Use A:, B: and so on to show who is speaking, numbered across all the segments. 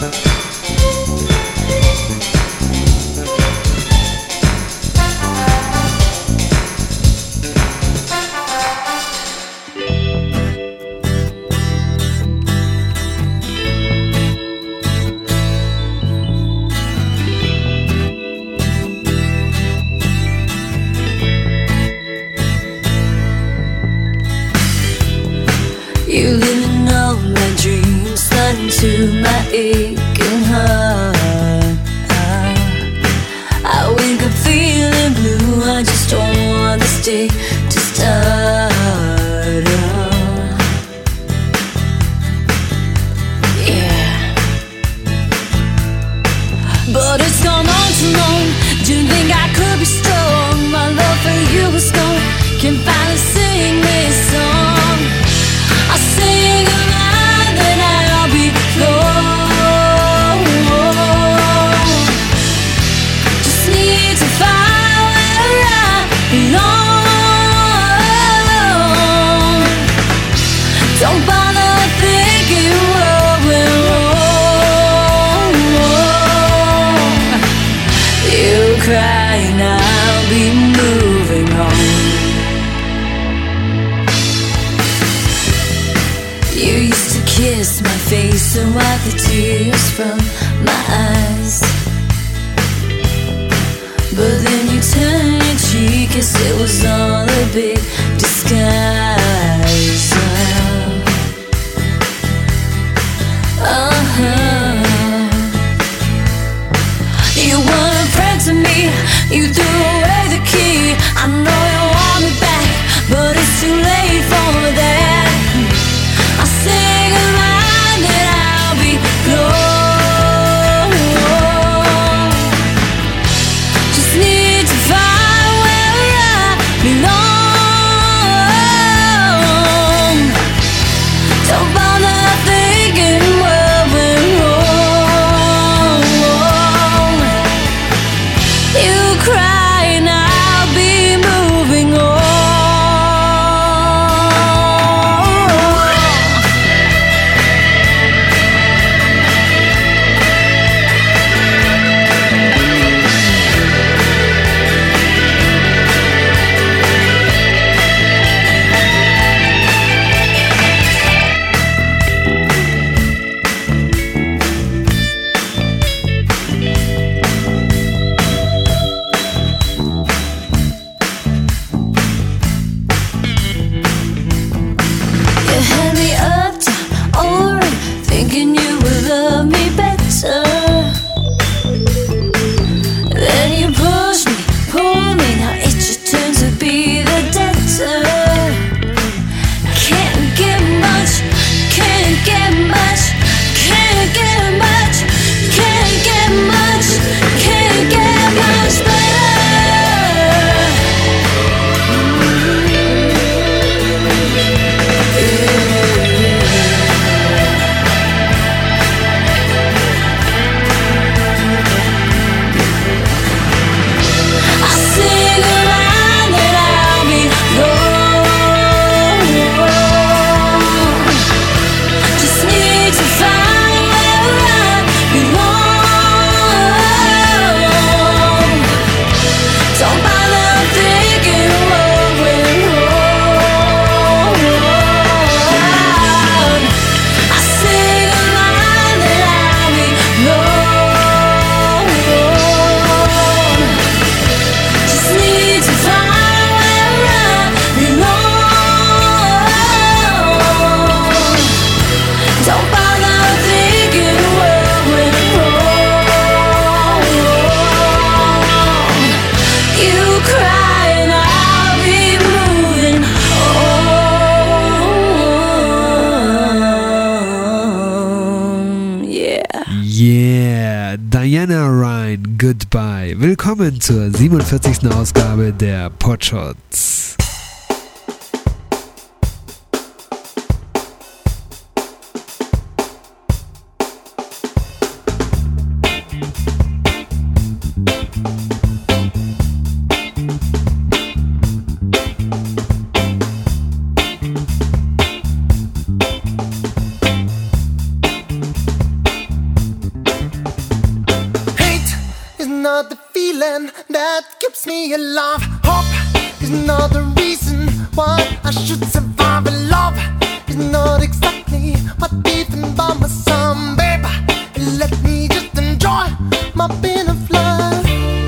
A: To my aching heart, I wake up feeling blue. I just don't want this day to start. Yeah, but it's gone on too long. Didn't think I could be strong. My love for you was gone. Can't finally sing this song. I sing a line that I'll be just need to find where I belong. Don't bother thinking what went wrong. You cry and I'll be moving on. You used to kiss my face and wipe the tears from my eyes, but then you turned your cheek as it was all a big disguise. You weren't a friend to me. You threw away the key. I know you want me back, but it's too late for that. I sing a line that I'll be gone. Just need to find where I belong. Don't bother thinking what went wrong. You cry and I'll be moving on. You had me uptight, alright, thinking you would love me better. Then you push me, pull me, now it's your turn to be the debtor. Can't get much, can't get much, can't get much, can't get much, can't get much better. I sing a line that I'll be gone. Just need to find where I belong. Don't bother thinking what went wrong. I sing a line that I'll be gone. Just need to find where I belong. Don't bother thinking what went wrong. You cry and I'll be moving on. Yeah.
B: Yeah, Diana Ryan, Goodbye. Willkommen zur 47. Ausgabe der Podshots.
C: feeling that keeps me alive. Hope is not the reason why I should survive. And love is not exactly what even by my son, baby. Let me just enjoy my pain of love.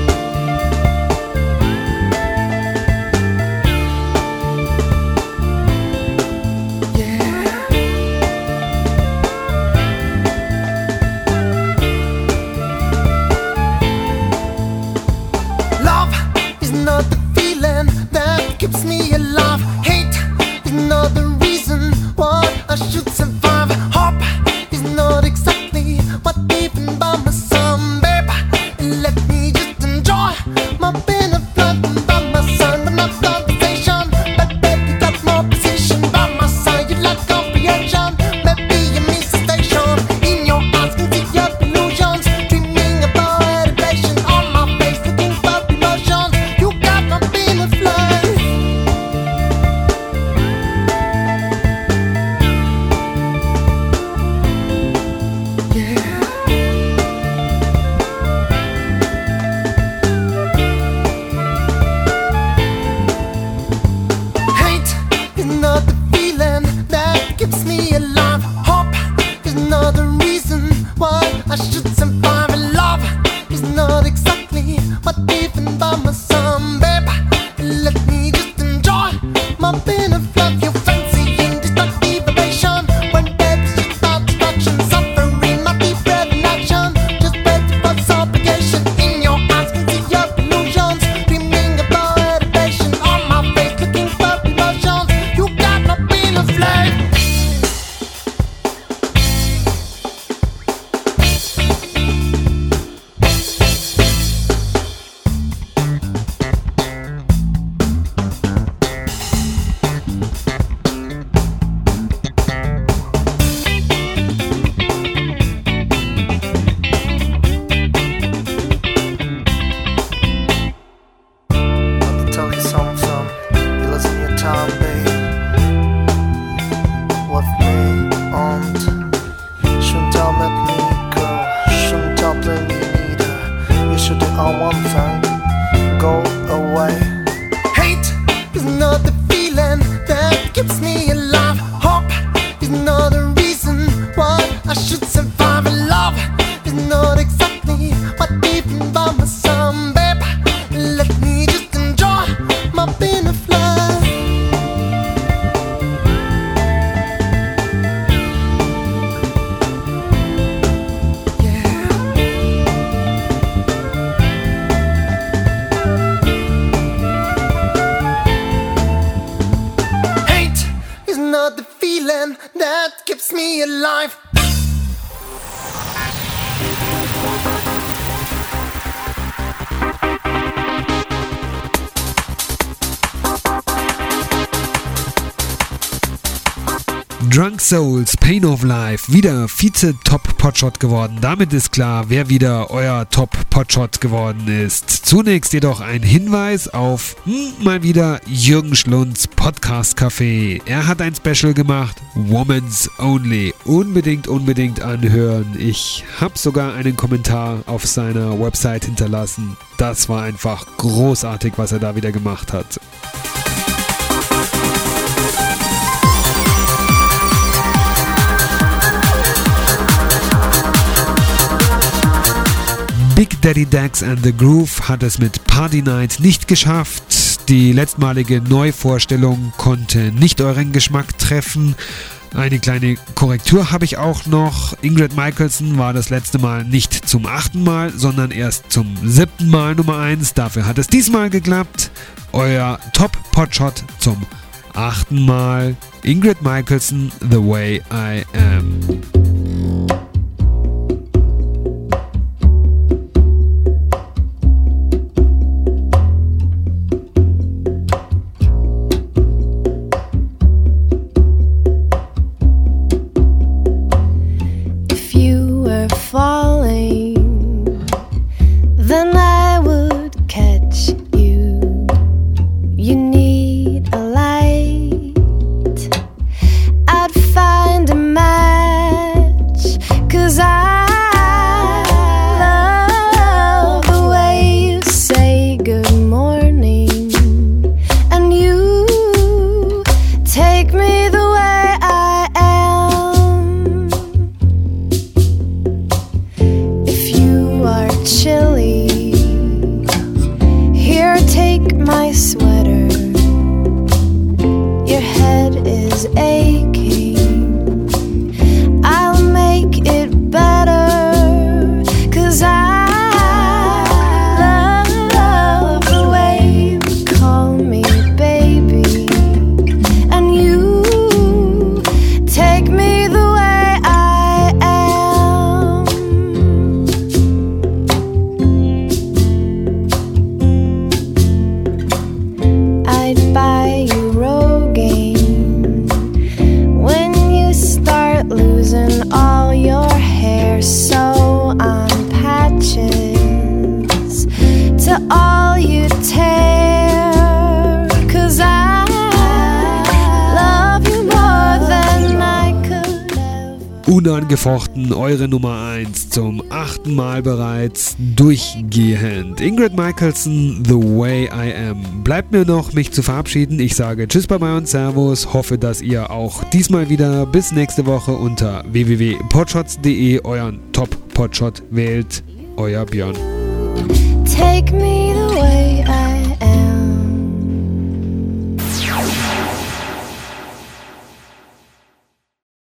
C: Not the feeling that keeps me alive. Hate is not the reason why I should survive. Hope is not exactly what even by my son, baby. Let me just enjoy my pain of love by my side. But not conversation, but baby you got more position by my side. You lack comprehension, maybe you miss the station. In your eyes can see your illusions, dreaming about elevation. On my face looking for emotions. I should survive. And love is not exactly what even by my son, baby. Let me just enjoy my pain of love. You fancy indestructible vibration when baby's just about destruction, suffering, my deep breath in action. Just wait for supplication. In your eyes can see your illusions, dreaming about elevation. On my face looking for emotions. You got my pain of love. That keeps me alive.
B: Drunk Souls, Pain of Life, wieder Vize-Top-Potshot geworden. Damit ist klar, wer wieder euer Top-Potshot geworden ist. Zunächst jedoch ein Hinweis auf mal wieder Jürgen Schlunds Podcast-Café. Er hat ein Special gemacht, Woman's Only. Unbedingt anhören. Ich habe sogar einen Kommentar auf seiner Website hinterlassen. Das war einfach großartig, was er da wieder gemacht hat. Big Daddy Dax and the Groove hat es mit Party Night nicht geschafft. Die letztmalige Neuvorstellung konnte nicht euren Geschmack treffen. Eine kleine Korrektur habe ich auch noch. Ingrid Michaelson war das letzte Mal nicht zum 8. Mal, sondern erst zum 7. Mal Nummer 1. Dafür hat es diesmal geklappt. Euer Top-Potshot zum 8. Mal. Ingrid Michaelson, The Way I Am.
D: Falling, then I would catch you. You need a light. I'd find a match.
B: unangefochten eure Nummer 1 zum 8. Mal bereits durchgehend. Ingrid Michaelson, The Way I Am. Bleibt mir noch, mich zu verabschieden. Ich sage Tschüss, Bye und Servus. Hoffe, dass ihr auch diesmal wieder bis nächste Woche unter www.podshots.de euren Top-Podshot wählt. Euer Björn.
D: Take me the way I